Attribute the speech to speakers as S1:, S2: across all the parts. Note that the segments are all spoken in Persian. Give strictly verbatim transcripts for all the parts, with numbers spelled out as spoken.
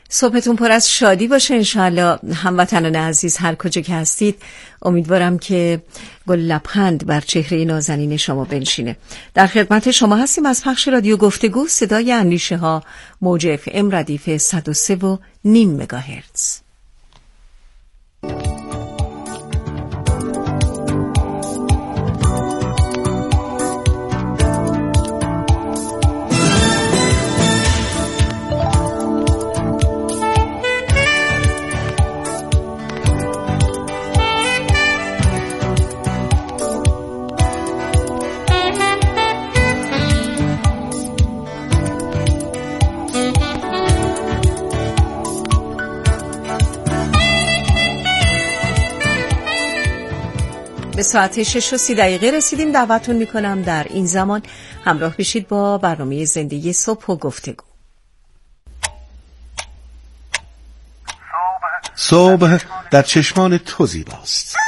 S1: صبحتون پر از شادی باشه انشاءالله. هموطنان عزیز هر کجا که هستید امیدوارم که گل لبخند بر چهره نازنین شما بنشینه. در خدمت شما هستیم از پخش رادیو گفتگو، صدای اندیشه ها، موج اف ام ردیف صد و سه و نیم مگاهرتز. به ساعت شش و سی دقیقه رسیدیم. دعوتتون میکنم در این زمان همراه بشید با برنامه زندگی صبح و گفتگو.
S2: صبح در چشمان تو زیباست.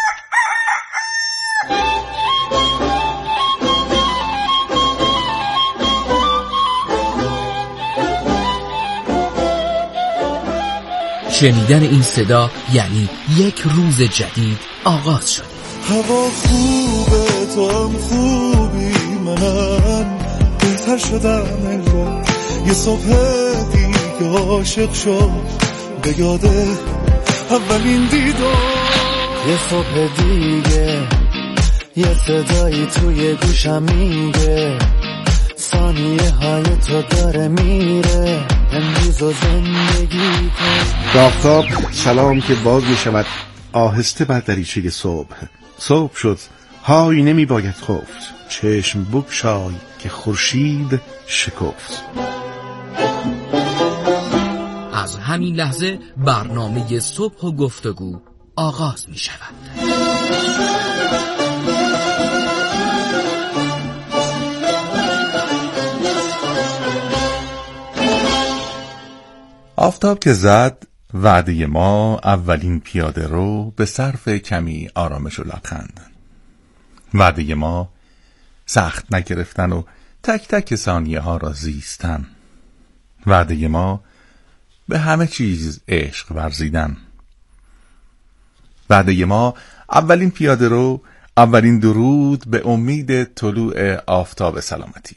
S3: شنیدن این صدا یعنی یک روز جدید آغاز شد.
S4: هوا خوبه، تو هم خوبی، منم بهتر شدم انگار. یه صبح دیگه عاشق شد به یاده اولین دیدار.
S5: یه صبح دیگه یه صدایی توی گوشم میگه ثانیه های تو داره میره امروز و زندگی کن.
S2: آفتاب سلام که باز میشود آهسته بر دریچه صبح. صبح شد، های نمی باید خفت، چشم بگشای که خورشید شکفت.
S3: از همین لحظه برنامه صبح و گفتگو آغاز می شود.
S6: آفتاب که زد، وعده ما اولین پیاده رو به صرف کمی آرامش و لبخند. وعده ما سخت نگرفتن و تک تک ثانیه ها را زیستن. وعده ما به همه چیز عشق ورزیدن. وعده ما اولین پیاده رو، اولین درود به امید طلوع آفتاب سلامتی.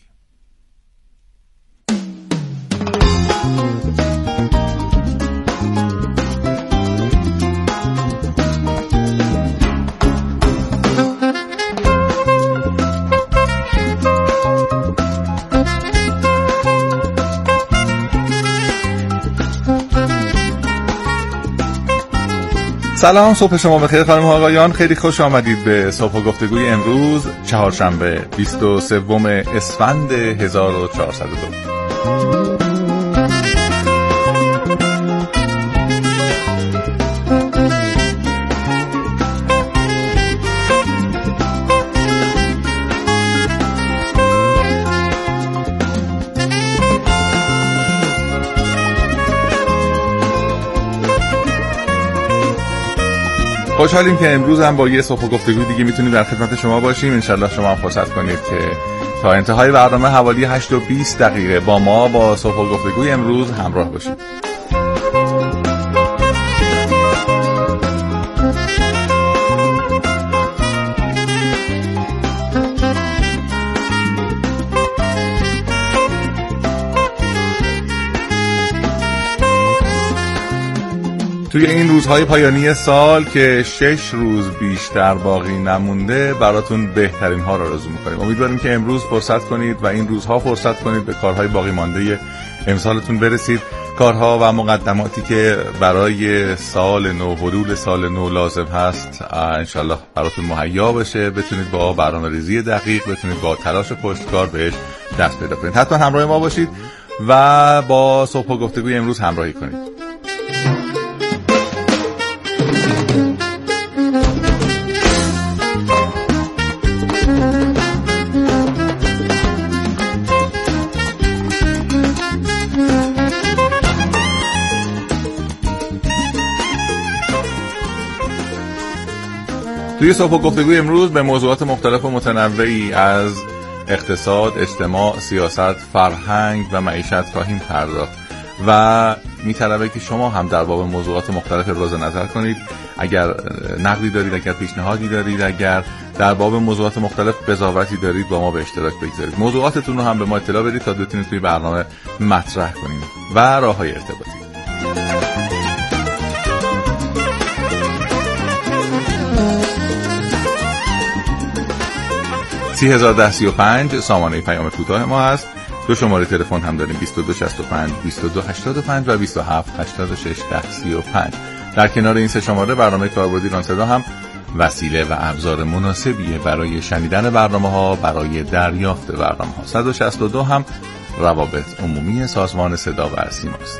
S6: سلام، صبح شما بخیر خانم ها آقایان. خیلی خوش آمدید به صبح و گفتگوی امروز چهارشنبه بیست و سوم اسفند هزار و چهارصد و دو. خوشحالیم که امروز هم با یه صبح و گفتگوی دیگه میتونیم در خدمت شما باشیم. انشالله شما هم فرصت کنید که تا انتهای برنامه حوالی هشت و بیست دقیقه با ما با صبح و گفتگوی امروز همراه باشید. توی این روزهای پایانی سال که شش روز بیشتر باقی نمونده براتون بهترین ها رو آرزو می‌کنیم. امیدواریم که امروز فرصت کنید و این روزها فرصت کنید به کارهای باقی مانده امسالتون برسید. کارها و مقدماتی که برای سال نو، حلول سال نو لازم هست انشالله براتون مهیا بشه، بتونید با برنامه ریزی دقیق، بتونید با تلاش پشتکار بهش دست پیدا کنید. حتما همراه ما باشید و با صبح و گفتگوی امروز همراهی کنید. توی صبح و گفتگوی امروز به موضوعات مختلف و متنوعی از اقتصاد، اجتماع، سیاست، فرهنگ و معیشت خواهیم پرداخت و میطلبه که شما هم در باب موضوعات مختلف ابراز نظر کنید. اگر نقدی دارید، اگر پیشنهادی دارید، اگر در باب موضوعات مختلف قضاوتی دارید با ما به اشتراک بگذارید. موضوعاتتون رو هم به ما اطلاع بدید تا بتونید توی برنامه مطرح کنیم. و راه‌های ارتباطی سی هزار ده سی و پنج سامانه پیام کوتاه ما هست. دو شماره تلفن هم داریم، بیست و دو شصت و پنج بیست و دو هشتاد و پنج و بیست و هفت هشتاد و شش ده سی و پنج. در کنار این سه شماره برنامه کاربردی ران صدا هم وسیله و ابزار مناسبیه برای شنیدن برنامه‌ها، برای دریافت برنامه‌ها. صد و شصت و دو هم روابط عمومی سازمان صدا و سیماست.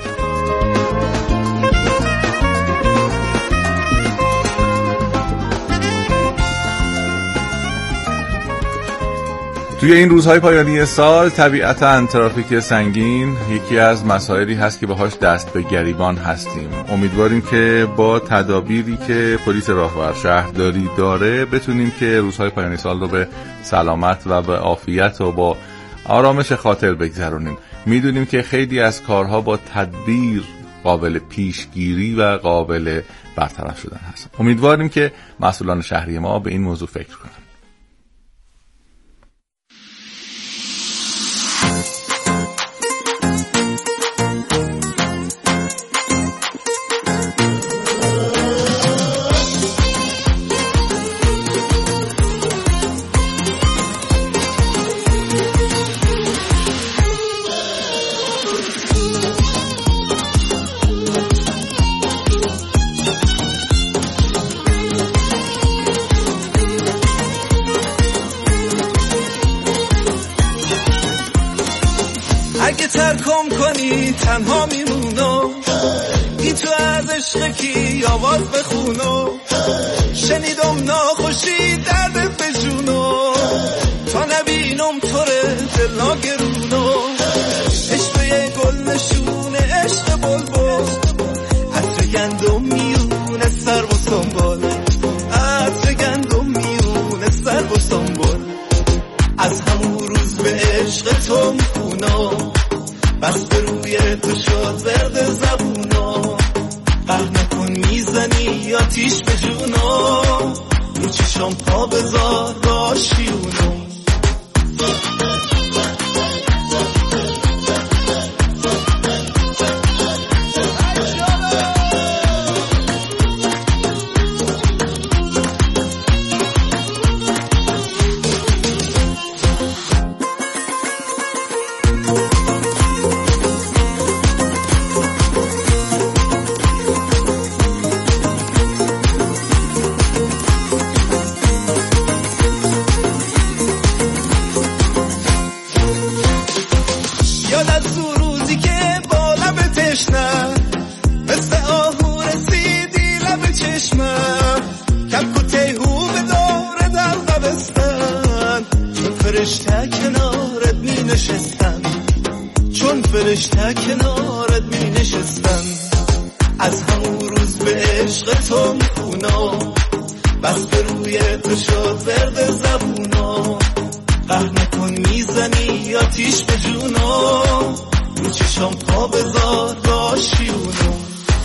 S6: توی این روزهای پایانی سال طبیعتاً ترافیک سنگین یکی از مسائلی هست که باهاش دست به گریبان هستیم. امیدواریم که با تدابیری که پلیس راهور شهرداری داره بتونیم که روزهای پایانی سال رو به سلامت و به عافیت و با آرامش خاطر بگذرونیم. میدونیم که خیلی از کارها با تدبیر قابل پیشگیری و قابل برطرف شدن هست. امیدواریم که مسئولان شهری ما به این موضوع فکر کنن.
S7: تنها میمونم این تو از عشق کی آواز بخونم، شنیدم ناخوشی درد به جونم، تا نبینم توره دل ناگرونم، عشق یه گل نشونه عشق بلبل، عطر گندم میونه سر و سنبال، عطر گندم میونه سر و سنبال، از همون روز به عشق تو میخونم، بس به روی تو شد ورد زبونا، قهر نکن میزنی آتیش به جونا، رو چشم پا بذار راشیونم. فرشته کنارت می نشستن، از همون روز به عشق تو میخونم، بس به روی تو شد ورد زبونا، قهر نکن میزنی آتیش به جونا، رو چشم پا بذار راشیونم.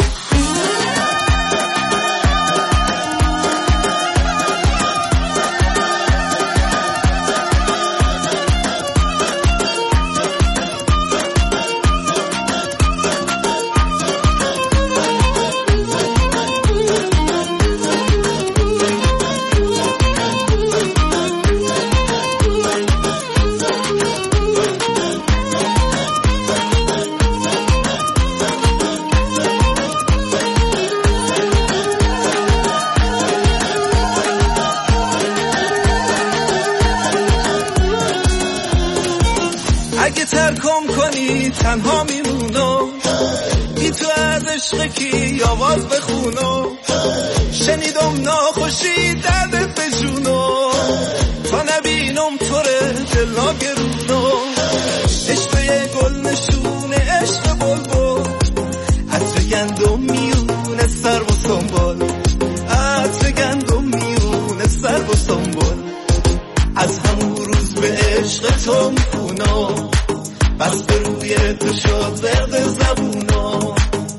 S7: تنها میمونم بی تو از عشق کی آواز بخونم، شنیدم ناخوشی درد به جونم، تا نبینم توره دل ناگرونم، عشق یه گل نشونه عشق بلبل، عطر گندم میونه سر و سنبال، عطر گندم میونه سر و سنبال، از همون روز به عشق تو میخونم، بس به روی تو شد ورد زبونا،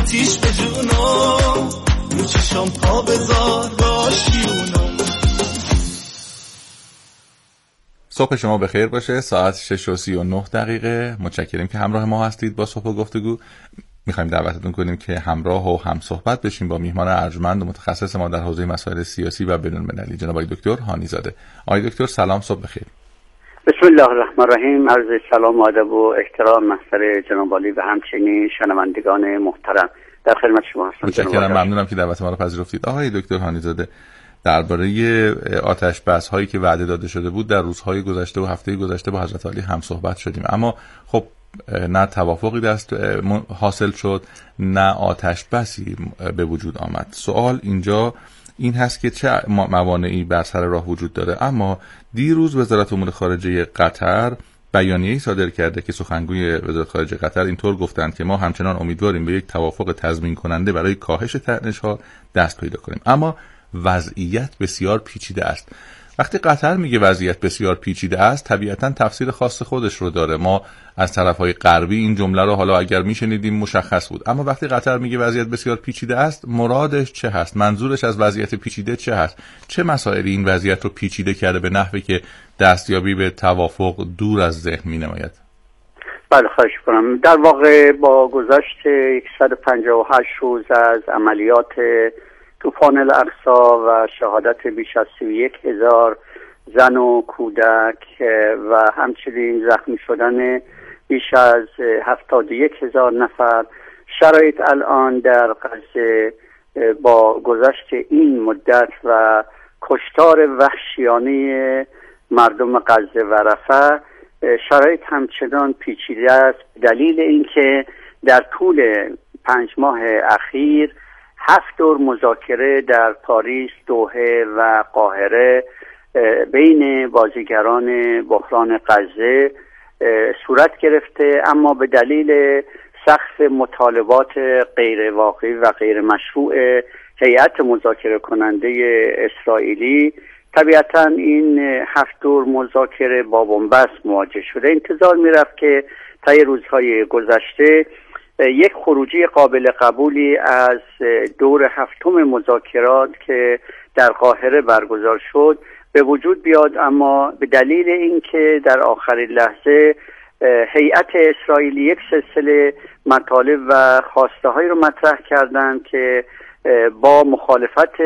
S7: آتیش به جونم، رو چشم پا بذار باشیونم.
S6: صبح شما بخیر باشه. ساعت شش و سی و نه دقیقه. متشکریم که همراه ما هستید با صبح گفتگو. میخوایم دعوتتون کنیم که همراه و هم صحبت بشیم با میهمان ارجمند و متخصص ما در حوزه مسائل سیاسی و بین‌المللی، جناب آقای دکتر هانی زاده. آقای دکتر سلام، صبح بخیر.
S8: بسم الله الرحمن الرحیم. عرض سلام و ادب و احترام محضر جناب عالی و همچنین شنوندگان محترم، در خدمت شما هستم.
S6: متشکرم، ممنونم که دعوت ما رو پذیرفتید. آقای دکتر هانی زاده، درباره آتش بس هایی که وعده داده شده بود در روزهای گذشته و هفته گذشته با حضرت عالی هم صحبت شدیم، اما خب نه توافقی دست حاصل شد نه آتش بسی به وجود آمد. سوال اینجا این هست که چه موانعی بر سر راه وجود داره. اما دیروز وزارت امور خارجه قطر بیانیه‌ای صادر کرده که سخنگوی وزارت خارجه قطر اینطور گفتند که ما همچنان امیدواریم به یک توافق تضمین کننده برای کاهش تنش‌ها دست پیدا کنیم، اما وضعیت بسیار پیچیده است. وقتی قطر میگه وضعیت بسیار پیچیده است، طبیعتاً تفسیر خاص خودش رو داره. ما از طرفهای غربی این جمله رو حالا اگر میشنیدیم مشخص بود، اما وقتی قطر میگه وضعیت بسیار پیچیده است، مرادش چه هست؟ منظورش از وضعیت پیچیده چه هست؟ چه مسائلی این وضعیت رو پیچیده کرده به نحوی که دستیابی به توافق دور از ذهن مینماید؟
S8: بله، خواهش کنم. در واقع با گذشت صد و پنجاه و هشت روز از عملیات طوفان الاقصی و شهادت بیش از سی و یک هزار زن و کودک و همچنین زخمی شدن بیش از هفتاد و یک هزار نفر، شرایط الان در غزه با گذشت این مدت و کشتار وحشیانه مردم غزه و رفح، شرایط همچنان پیچیده است. دلیل اینکه در طول پنج ماه اخیر هفت دور مذاکره در پاریس، دوحه و قاهره بین بازیگران بحران غزه صورت گرفته، اما به دلیل سقف مطالبات غیر واقعی و غیر مشروع هیئت مذاکره کننده اسرائیلی، طبیعتا این هفت دور مذاکره با بنبست مواجه شده. انتظار میرفت که طی روزهای گذشته یک خروجی قابل قبولی از دور هفتم مذاکرات که در قاهره برگزار شد به وجود بیاد، اما به دلیل اینکه در آخرین لحظه هیئت اسرائیلی یک سلسله مطالب و خواسته هایی رو مطرح کردند که با مخالفت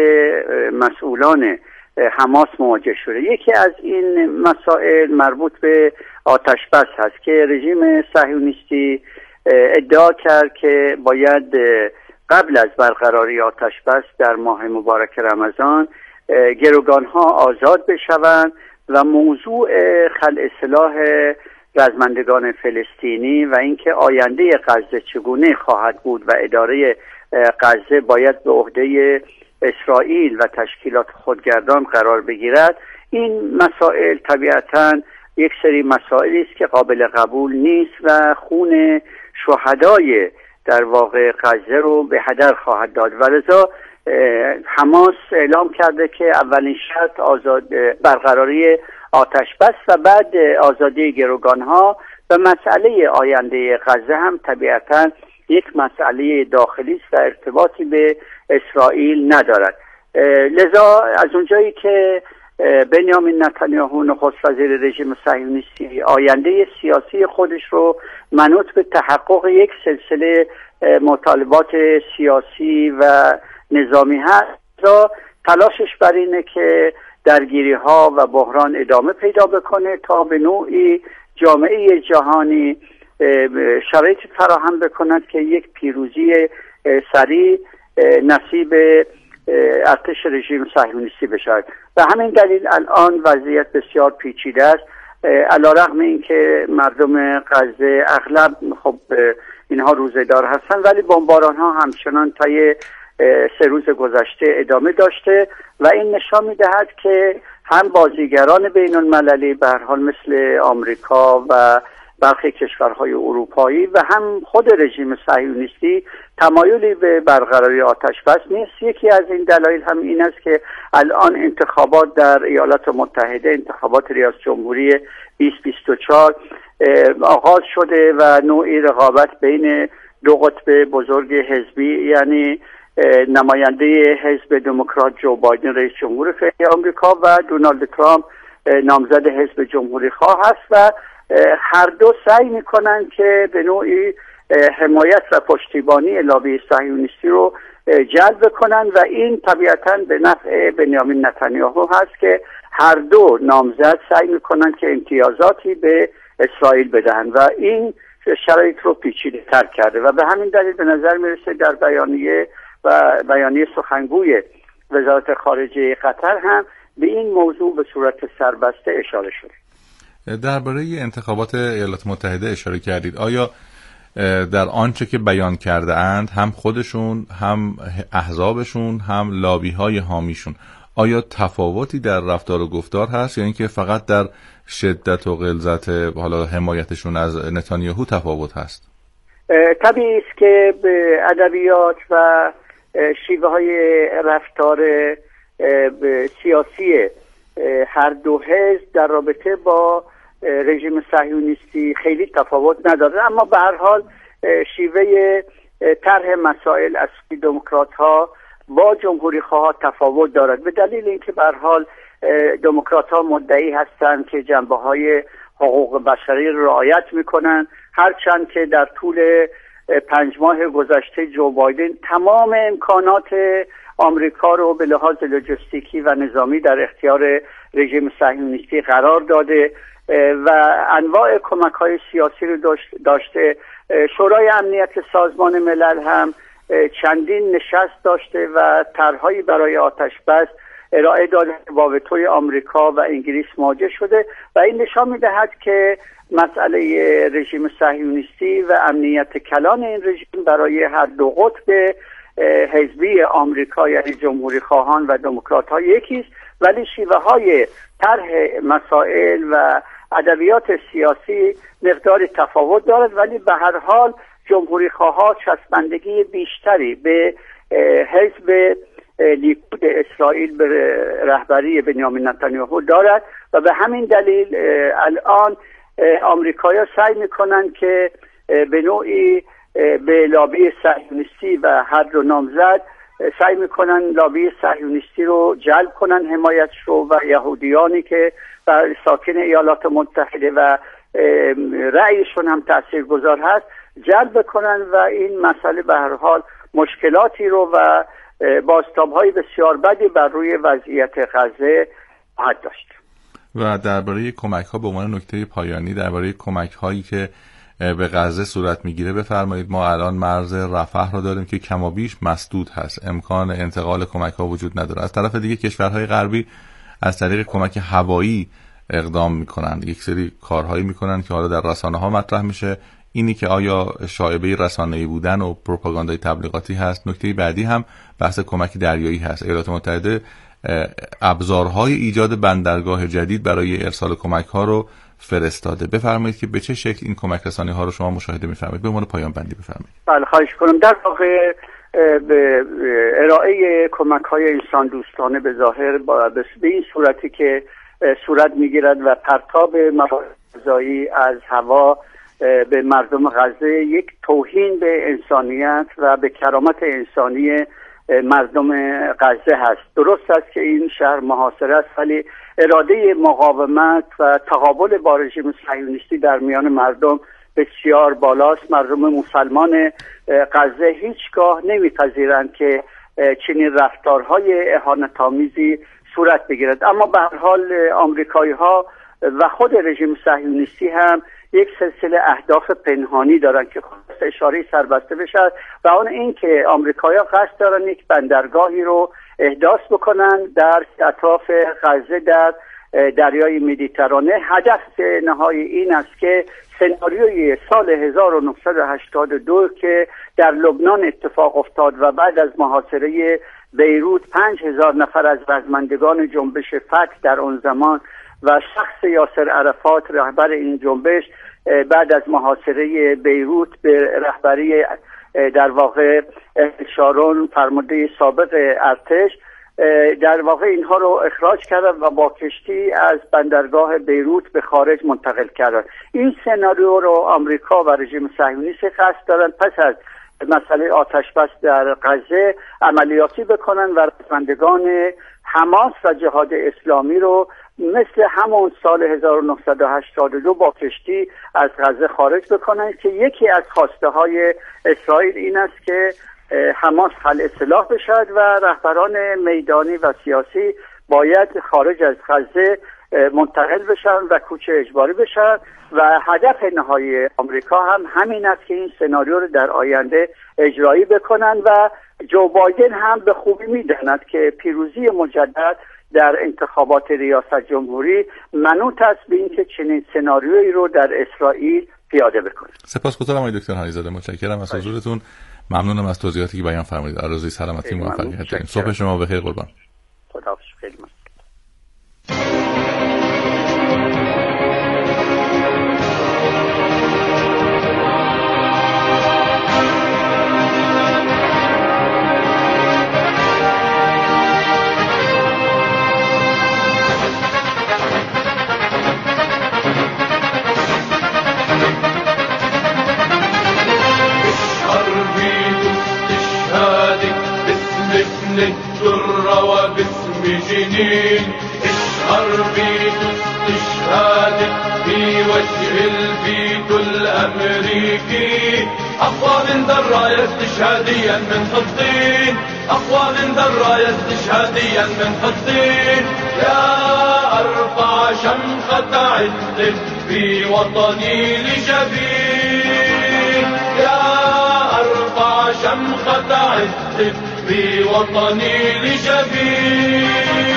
S8: مسئولان حماس مواجه شده. یکی از این مسائل مربوط به آتش بس هست که رژیم صهیونیستی ادعا کرد که باید قبل از برقراری آتش بس در ماه مبارک رمضان گروگانها آزاد بشوند و موضوع خلع سلاح رزمندگان فلسطینی و اینکه آینده غزه چگونه خواهد بود و اداره غزه باید به عهده اسرائیل و تشکیلات خودگردان قرار بگیرد. این مسائل طبیعتاً یک سری مسائلی است که قابل قبول نیست و خون شهدای در واقع غزه رو به هدر خواهد داد و لذا حماس اعلام کرده که اولین شرط آزاد برقراری آتش بس و بعد آزادی گروگانها و مسئله آینده غزه هم طبیعتاً یک مسئله داخلی است و ارتباطی به اسرائیل ندارد. لذا از اونجایی که بنیامین نتانیاهو نخست وزیر رژیم صهیونیستی آینده سیاسی خودش رو منوط به تحقق یک سلسله مطالبات سیاسی و نظامی هست، تلاشش بر اینه که درگیری ها و بحران ادامه پیدا بکنه تا به نوعی جامعه جهانی شرایط فراهم بکند که یک پیروزی سریع نصیب ارتش رژیم صهیونیستی بشود. و همین دلیل الان وضعیت بسیار پیچیده است، علیرغم اینکه مردم غزه اغلب خب اینها روزه‌دار هستند، ولی بمباران ها همچنان طی سه روز گذشته ادامه داشته و این نشان می‌دهد که هم بازیگران بین المللی به هر حال مثل آمریکا و برخی کشورهای اروپایی و هم خود رژیم صهیونیستی تمایلی به برقراری آتش بس نیست. یکی از این دلایل هم این است که الان انتخابات در ایالات متحده، انتخابات ریاست جمهوری بیست بیست و چهار آغاز شده و نوعی رقابت بین دو قطب بزرگ حزبی، یعنی نماینده حزب دموکرات جو بایدن رئیس جمهور فعلی آمریکا و دونالد ترامپ نامزد حزب جمهوری خواه هست و هر دو سعی میکنن که به نوعی حمایت و پشتیبانی لابی صهیونیستی رو جلب کنن و این طبیعتاً به نفع بنیامین نتانیاهو هست که هر دو نامزد سعی میکنن که امتیازاتی به اسرائیل بدهن و این شرایط رو پیچیده تر کرده و به همین دلیل به نظر میرسه در بیانیه و بیانیه سخنگوی وزارت خارجه قطر هم به این موضوع به صورت سربسته اشاره شده.
S6: درباره انتخابات ایالات متحده اشاره کردید. آیا در آنچه که بیان کرده اند هم خودشون، هم احزابشون، هم لابی های حامیشون، آیا تفاوتی در رفتار و گفتار هست یا اینکه فقط در شدت و غلظت حالا حمایتشون از نتانیاهو تفاوت هست؟
S8: طبیعی است که به ادبیات و شیوه های رفتار سیاسی هر دو حزب در رابطه با رژیم صهیونیستی خیلی تفاوت نداره، اما به هر حال شیوه طرح مسائل از دموکرات ها با جمهوری خواه تفاوت دارد، به دلیل اینکه به هر حال دموکرات ها مدعی هستند که جنبه های حقوق بشری رعایت میکنن، هرچند که در طول پنج ماه گذشته جو بایدن تمام امکانات آمریکا رو به لحاظ لوجستیکی و نظامی در اختیار رژیم صهیونیستی قرار داده و انواع کمک‌های سیاسی رو داشته. شورای امنیت سازمان ملل هم چندین نشست داشته و طرح‌هایی برای آتش‌بس ارائه داده با وتوی آمریکا و انگلیس مواجه شده و این نشان می‌دهد که مسئله رژیم صهیونیستی و امنیت کلان این رژیم برای هر دو قطب حزبی آمریکا یعنی جمهوری خواهان و دموکرات ها یکیست، ولی شیوه های طرح مسائل و ادبیات سیاسی مقدار تفاوت دارد، ولی به هر حال جمهوری خواها چسبندگی بیشتری به حزب لیکود اسرائیل به رهبری بنیامین نتانیاهو دارد و به همین دلیل الان آمریکایی‌ها سعی میکنن که به نوعی به لابی صهیونیستی و هر دو نامزد سعی میکنن لابی صهیونیستی رو جلب کنن، حمایتش رو، و یهودیانی که بر ساکن ایالات متحده و رأیشون هم تاثیرگذار هست جلب کنن و این مسئله به هر حال مشکلاتی رو و بازتاب‌های بسیار بدی بر روی وضعیت غزه خواهد داشت.
S6: و درباره کمک‌ها به عنوان نکته پایانی درباره کمک‌هایی که به غزه صورت میگیره بفرمایید. ما الان مرز رفح رو داریم که کمابیش مسدود هست، امکان انتقال کمک‌ها وجود نداره. از طرف دیگه کشورهای غربی از طریق کمک هوایی اقدام میکنن، یک سری کارهایی میکنن که حالا در رسانه‌ها مطرح میشه. اینی که آیا شایبه رسانه‌ای بودن و پروپاگاندای تبلیغاتی هست. نکته بعدی هم بحث کمک دریایی هست. ایالات متحده ابزارهای ایجاد بندرگاه جدید برای ارسال کمک‌ها رو فرستاده. بفرمایید که به چه شکل این کمک رسانی‌ها رو شما مشاهده می‌فرمایید؟ به عنوان پایان بندی بفرمایید.
S8: بله خواهش کنم. در واقع به ارائه کمک‌های انسان دوستانه به ظاهر با به این صورتی که صورت می‌گیرد و پرتاب مواد غذایی از هوا به مردم غزه یک توهین به انسانیت و به کرامت انسانی مردم غزه هست. درست است که این شهر محاصره است، ولی اراده مقاومت و تقابل با رژیم صهیونیستی در میان مردم بسیار بالاست. مردم مسلمان غزه هیچگاه نمیپذیرند که چنین رفتارهای اهانت‌آمیزی صورت بگیرد، اما به هر حال آمریکایی‌ها و خود رژیم صهیونیستی هم یک سلسله اهداف پنهانی دارن که خواست اشاره سربسته بشه و اون این که آمریکایی‌ها قصد دارن یک بندرگاهی رو احداث بکنن در اطراف غزه در دریای مدیترانه. هدف نهایی این است که سناریوی سال هزار و نهصد و هشتاد و دو که در لبنان اتفاق افتاد و بعد از محاصره بیروت پنج هزار نفر از رزمندگان جنبش فتح در اون زمان و شخص یاسر عرفات رهبر این جنبش بعد از محاصره بیروت به رهبری در واقع شارون فرمانده سابق ارتش در واقع اینها رو اخراج کردن و با کشتی از بندرگاه بیروت به خارج منتقل کردن. این سناریو رو آمریکا و رژیم صهیونیست قصد دارن پس از مسئله آتش بس در غزه عملیاتی بکنن و رهبران حماس و جهاد اسلامی رو مثل همون سال هزار و نهصد و هشتاد و دو با کشتی از غزه خارج بکنن که یکی از خواسته های اسرائیل این است که حماس خلع سلاح بشد و رهبران میدانی و سیاسی باید خارج از غزه منتقل بشن و کوچه اجباری بشن و هدف نهایی آمریکا هم همین است که این سناریو رو در آینده اجرایی بکنن و جو بایدن هم به خوبی میداند که پیروزی مجدد در انتخابات ریاست جمهوری منوط است به اینکه چنین سناریویی رو در اسرائیل پیاده بکنه.
S6: سپاسگزارم آقای دکتر هانیزاده، متشکرم از حضورتون، ممنونم از توضیحاتی که بیان فرمودید. آرزوی سلامتی و موفقیت داریم. صبح شما بخیر قربان.
S8: خداحافظ. خیلی ممنون.
S9: الدر وباسم جنين اشهر بيت استشهادك في وجه البيت الأمريكي أقوى من ذرايا استشهاديا من فلسطين أقوى من ذرايا استشهاديا من فلسطين يا أرفع شمخة عز في وطني لجبين يا أرفع شمخة عز في وطني لجبين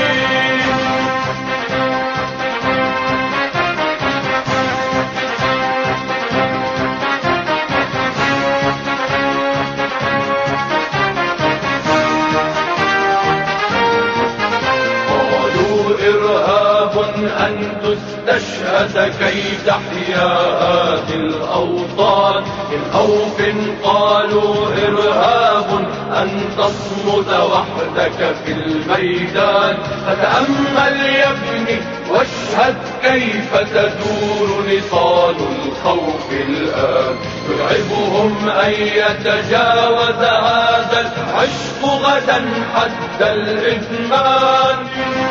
S9: قالوا إرهاب أن تستشهد كي تحيا هذه الأوطان من خوف قالوا إرهاب أن تصمد وحدك في الميدان فتأمل يا ابني واشهد كيف تدور نصال الخوف الآن يرعبهم أن يتجاوز هذا العشق غدا حد الإدمان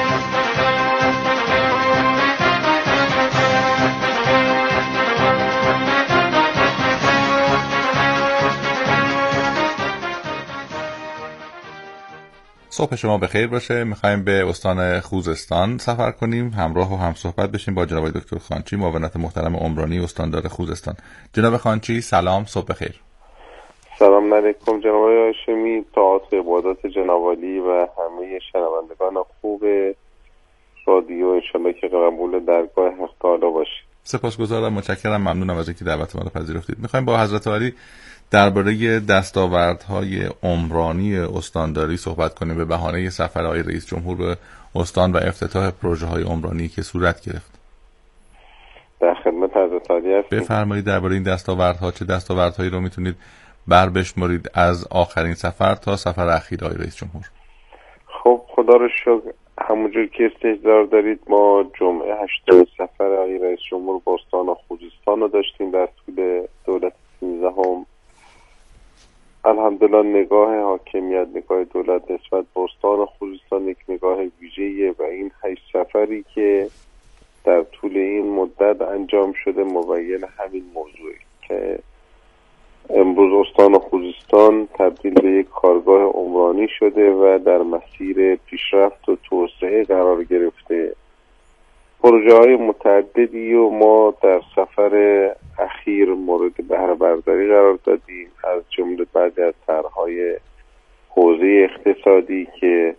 S6: صبح شما بخیر باشه. میخوایم به استان خوزستان سفر کنیم، همراه و هم صحبت بشیم با جناب دکتر خانچی، معاونت محترم عمرانی استاندار خوزستان. جناب خانچی سلام، صبح بخیر.
S10: سلام علیکم جناب هاشمی، طاعات عبادات جناب عالی و همه شنوندگان خوب رادیو، انشالله که قبول درگاه حق تعالی باشید.
S6: سپاسگزارم، متشکرم، ممنونم از اینکه دعوت ما رو پذیرفتید. میخوایم با حضرت عالی درباره دستاوردهای عمرانی استانداری صحبت کنیم به بهانه سفر آقای رئیس جمهور به استان و افتتاح پروژه‌های عمرانی که صورت گرفت.
S10: در خدمت حضرت عالی هستیم.
S6: بفرمایید درباره این دستاوردها چه دستاوردهایی رو میتونید بر بشمارید از آخرین سفر تا سفر اخیر آقای رئیس جمهور؟
S10: خب خدا رو شکر، همونجور که استحضار دارید ما جمعه هشتم سفر آقای رئیس جمهور به استان خوزستان رو داشتیم در طول دولت سیزدهم. الحمدلله نگاه حاکمیت، نگاه دولت نسبت به استان خوزستان یک نگاه ویژه‌ایه و این هشت سفری که در طول این مدت انجام شده مبین همین موضوعه که امروز استان خوزستان تبدیل به یک کارگاه عمرانی شده و در مسیر پیشرفت و توسعه قرار گرفته. پروژه های متعددی و ما در سفر اخیر مورد بهره برداری قرار دادیم، از جمله بعضی از طرح‌های حوزه اقتصادی که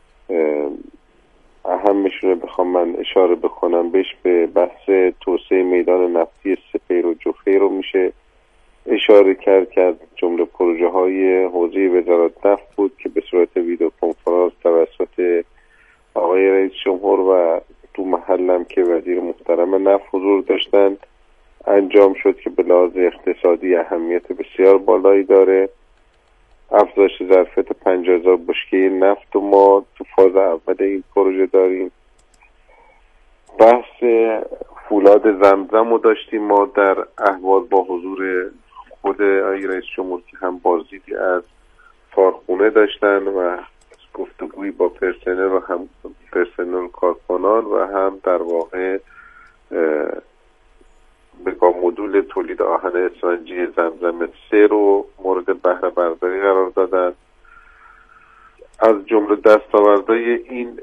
S10: اهمشون رو بخوام من اشاره بکنم بهش به بحث توسعه میدان نفتی سپیر و جفیر رو میشه اشاره کرد کرد جمله پروژه های حوزه وزارت نفت بود که به صورت ویدیو کنفرانس توسط آقای رئیس جمهور و تو محلم که وزیر محترم نفت حضور داشتن انجام شد که به لحاظ اقتصادی اهمیت بسیار بالایی داره. افزایش ظرفیت پنجاه هزار بشکه نفت و ما تو فاز اول این پروژه داریم. بحث فولاد زمزم رو داشتیم ما در اهواز با حضور خود آقای رئیس جمهور که هم بازدیدی از کارخونه داشتن و گفتگوی با پرسنل و هم پرسنل کارکنان و هم در واقع به مدول تولید آهن اسفنجی زمزم سه رو مورد بهره برداری قرار دادن. از جمله دستاوردهای این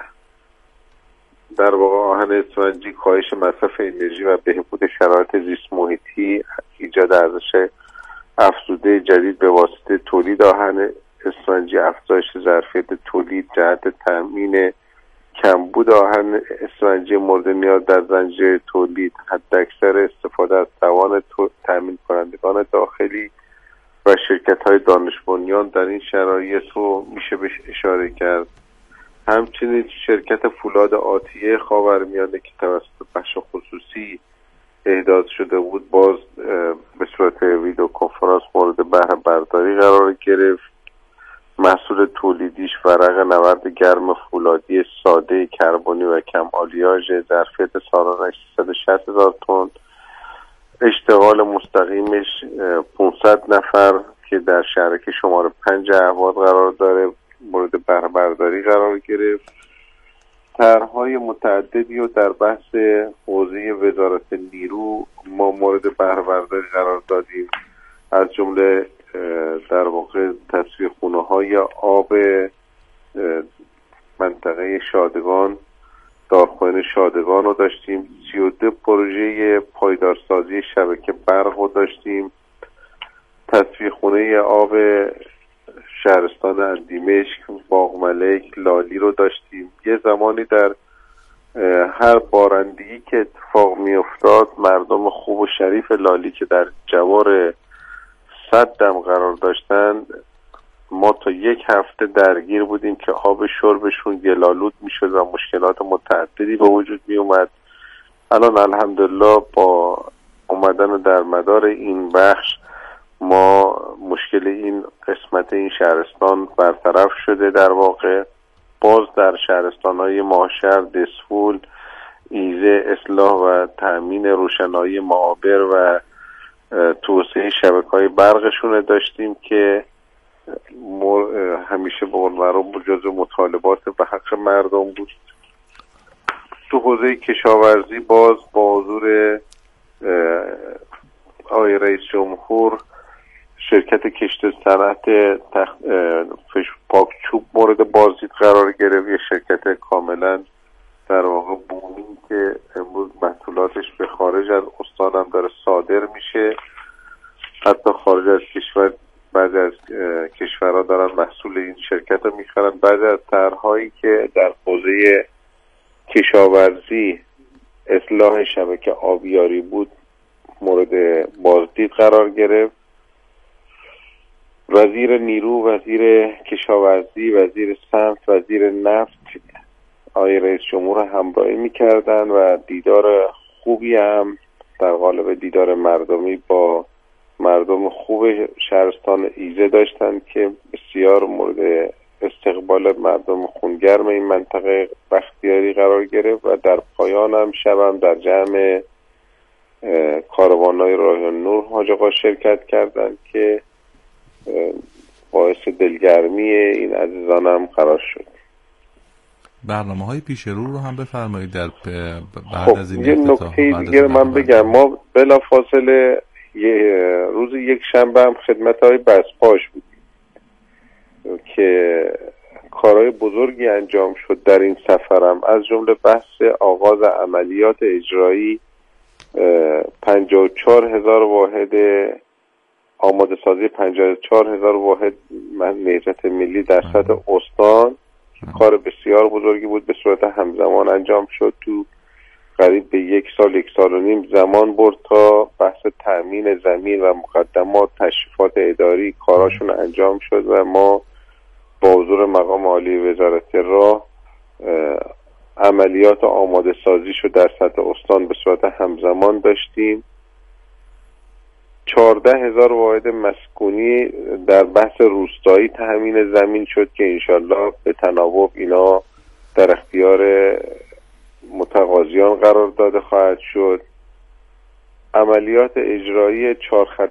S10: در واقع آهن اسفنجی کاهش مصرف انرژی و بهبود شرایط زیست محیطی، ایجاد ارزش افزوده جدید به واسطه تولید آهن اسفنجی، افزایش ظرفیت تولید جهت تامین کمبود آهن اسفنجی مورد نیاز در زنجیره تولید، حداکثر استفاده از توان تامین کنندگان داخلی و شرکت‌های دانش بنیان در این شرایط رو میشه بهش اشاره کرد. همچنین شرکت فولاد آتیه خاورمیانه که توسط بخش خصوصی احداث شده بود باز به صورت ویدیو کنفرانس مورد بهره برداری قرار گرفت. محصول تولیدیش ورق نورد گرم فولادی ساده کربنی و کم آلیاژ، ظرفیت سالانه سیصد و شصت هزار تن، اشتغال مستقیمش پانصد نفر که در شرکه شماره پنج اهواز قرار داره مورد بهره برداری قرار گرفت. طرح‌های متعددی رو در بحث حوزه وزارت نیرو ما مورد بهره برداری قرار دادیم، از جمله در واقع تصفیه خونه‌های آب منطقه شادگان، دارخوان شادگان رو داشتیم. سی و دو پروژه پایدارسازی شبکه برق رو داشتیم. تصفیه خونه آب شهرستان اندیمشک، باغملک، لالی رو داشتیم. یه زمانی در هر بارندگی که اتفاق می افتاد مردم خوب و شریف لالی که در جوار صد دم قرار داشتن ما تا یک هفته درگیر بودیم که آب شربشون گلالود می شد و مشکلات متعددی به وجود می اومد. الان الحمدلله با اومدن در مدار این بخش ما مشکل این قسمت این شهرستان برطرف شده. در واقع باز در شهرستان‌های ماهشهر، دسفول، ایزه اصلاح و تأمین روشنایی معابر و توسعه شبکه‌های برقشون داشتیم که همیشه به قول معروف جزو مطالبات به حق مردم بود. تو حوزه کشاورزی باز با حضور آقای رئیس جمهور شرکت کشت صنعت تخت پاکچوب مورد بازدید قرار گرفت، یه شرکت کاملا در واقع بومی که امروز محصولاتش به خارج از استان هم داره صادر میشه. حتی خارج از کشور بعضی از کشورها دارن محصول این شرکت رو میخرن. بعضی از طرح‌هایی که در حوزه کشاورزی اصلاح شبکه آبیاری بود مورد بازدید قرار گرفت. وزیر نیرو، وزیر کشاورزی، وزیر صنعت، وزیر نفت آقای رئیس جمهور همراهی میکردن و دیدار خوبی هم در قالب دیدار مردمی با مردم خوب شهرستان ایزه داشتن که بسیار مورد استقبال مردم خونگرم این منطقه بختیاری قرار گرفت و در پایان هم شب هم در جمع کاروان‌های راه نور حاج آقا شرکت کردند که باعث دلگرمی این عزیزان هم قرار شد.
S6: برنامه های پیش رو رو هم بفرمایید در بعد
S10: خب
S6: از این
S10: یه نکته دیگه من بگم. ما بلافاصله یه روز یک شنبه هم خدمت های بسپاش بودیم که کارهای بزرگی انجام شد در این سفرم، از جمله بحث آغاز عملیات اجرایی پنجاه و چهار هزار واحد آماده سازی پنجاه و چهار هزار واحد نهضت ملی در سطح استان. کار بسیار بزرگی بود، به صورت همزمان انجام شد. تو قریب به یک سال یک سال و نیم زمان برد تا بحث تأمین زمین و مقدمات تشریفات اداری کاراشون انجام شد و ما با حضور مقام عالی وزارت راه عملیات آماده سازی شد در سطح استان به صورت همزمان داشتیم. چهارده هزار واحد مسکونی در بحث روستایی تامین زمین شد که انشالله به تناوب اینا در اختیار متقاضیان قرار داده خواهد شد. عملیات اجرایی چهار خط